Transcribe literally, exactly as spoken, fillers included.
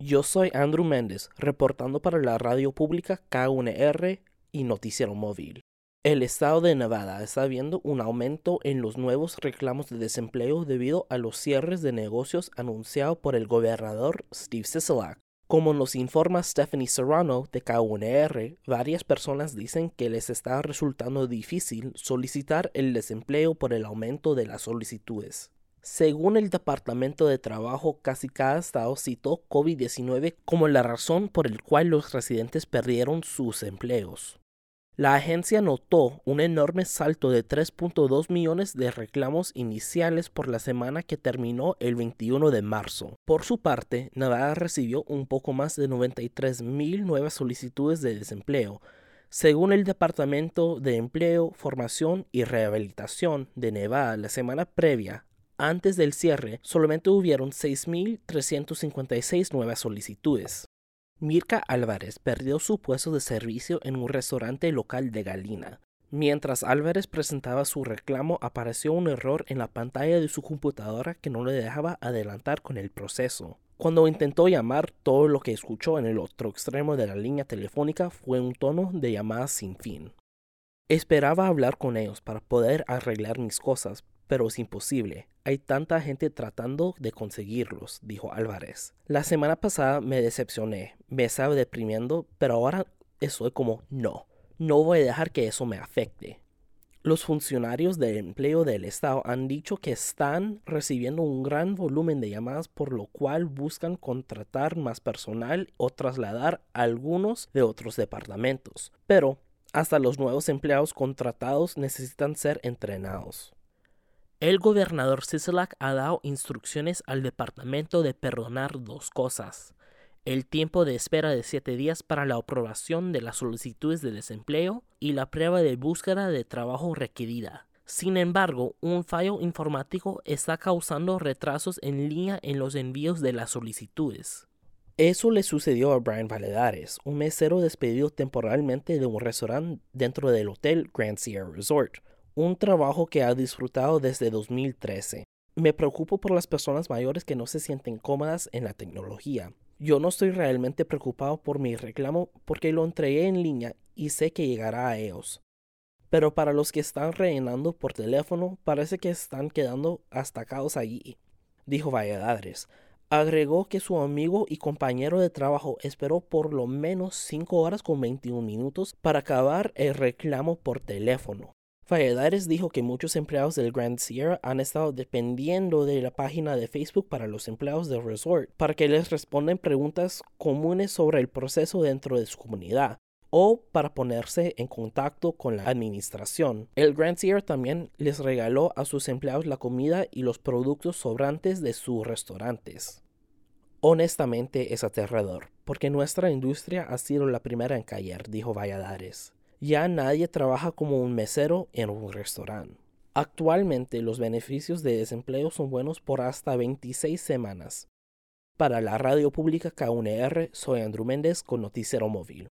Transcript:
Yo soy Andrew Méndez, reportando para la radio pública K U N R y Noticiero Móvil. El estado de Nevada está viendo un aumento en los nuevos reclamos de desempleo debido a los cierres de negocios anunciados por el gobernador Steve Sisolak. Como nos informa Stephanie Serrano de K U N R, varias personas dicen que les está resultando difícil solicitar el desempleo por el aumento de las solicitudes. Según el Departamento de Trabajo, casi cada estado citó COVID diecinueve como la razón por la cual los residentes perdieron sus empleos. La agencia notó un enorme salto de tres punto dos millones de reclamos iniciales por la semana que terminó el veintiuno de marzo. Por su parte, Nevada recibió un poco más de noventa y tres mil nuevas solicitudes de desempleo. Según el Departamento de Empleo, Formación y Rehabilitación de Nevada, la semana previa, antes del cierre, solamente hubieron seis mil trescientas cincuenta y seis nuevas solicitudes. Mirka Álvarez perdió su puesto de servicio en un restaurante local de Galena. Mientras Álvarez presentaba su reclamo, apareció un error en la pantalla de su computadora que no le dejaba adelantar con el proceso. Cuando intentó llamar, todo lo que escuchó en el otro extremo de la línea telefónica fue un tono de llamada sin fin. Esperaba hablar con ellos para poder arreglar mis cosas, pero es imposible. Hay tanta gente tratando de conseguirlos, dijo Álvarez. La semana pasada me decepcioné, me estaba deprimiendo, pero ahora estoy como no, no voy a dejar que eso me afecte. Los funcionarios de empleo del estado han dicho que están recibiendo un gran volumen de llamadas, por lo cual buscan contratar más personal o trasladar a algunos de otros departamentos. Pero hasta los nuevos empleados contratados necesitan ser entrenados. El gobernador Sisolak ha dado instrucciones al departamento de perdonar dos cosas: el tiempo de espera de siete días para la aprobación de las solicitudes de desempleo y la prueba de búsqueda de trabajo requerida. Sin embargo, un fallo informático está causando retrasos en línea en los envíos de las solicitudes. Eso le sucedió a Brian Valladares, un mesero despedido temporalmente de un restaurante dentro del hotel Grand Sierra Resort, un trabajo que ha disfrutado desde dos mil trece. Me preocupo por las personas mayores que no se sienten cómodas en la tecnología. Yo no estoy realmente preocupado por mi reclamo porque lo entregué en línea y sé que llegará a ellos. Pero para los que están rellenando por teléfono, parece que están quedando atacados allí, dijo Valladares. Agregó que su amigo y compañero de trabajo esperó por lo menos cinco horas con veintiún minutos para acabar el reclamo por teléfono. Valladares dijo que muchos empleados del Grand Sierra han estado dependiendo de la página de Facebook para los empleados del resort para que les respondan preguntas comunes sobre el proceso dentro de su comunidad o para ponerse en contacto con la administración. El Grand Sierra también les regaló a sus empleados la comida y los productos sobrantes de sus restaurantes. Honestamente es aterrador, porque nuestra industria ha sido la primera en caer, dijo Valladares. Ya nadie trabaja como un mesero en un restaurante. Actualmente los beneficios de desempleo son buenos por hasta veintiséis semanas. Para la radio pública K U N R, soy Andrew Méndez con Noticiero Móvil.